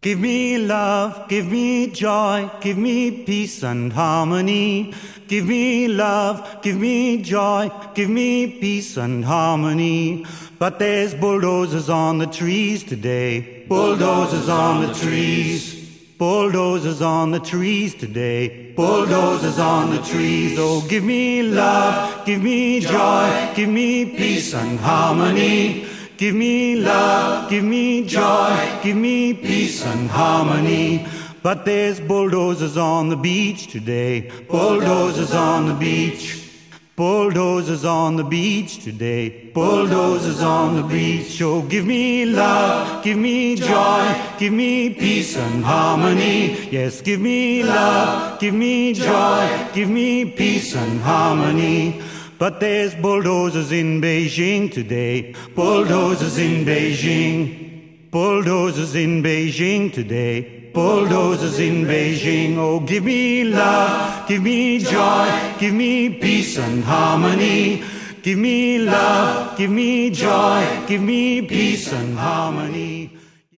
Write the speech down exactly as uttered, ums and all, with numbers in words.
Give me love, give me joy, give me peace and harmony. Give me love, give me joy, give me peace and harmony. But there's bulldozers on the trees today, bulldozers on the trees. Bulldozers on the trees today, bulldozers on the trees. Oh, give me love, give me joy, give me peace and harmony. Give me love, give me joy, give me peace and harmony. But there's bulldozers on the beach today, bulldozers on the beach. Bulldozers on the beach today, bulldozers on the beach. Oh, give me love, give me joy, give me peace and harmony. Yes, give me love, give me joy, give me peace and harmony. But there's bulldozers in Beijing today, bulldozers in Beijing. Bulldozers in Beijing today, bulldozers in Beijing. Oh, give me love, give me joy, give me peace and harmony. Give me love, give me joy, give me peace and harmony.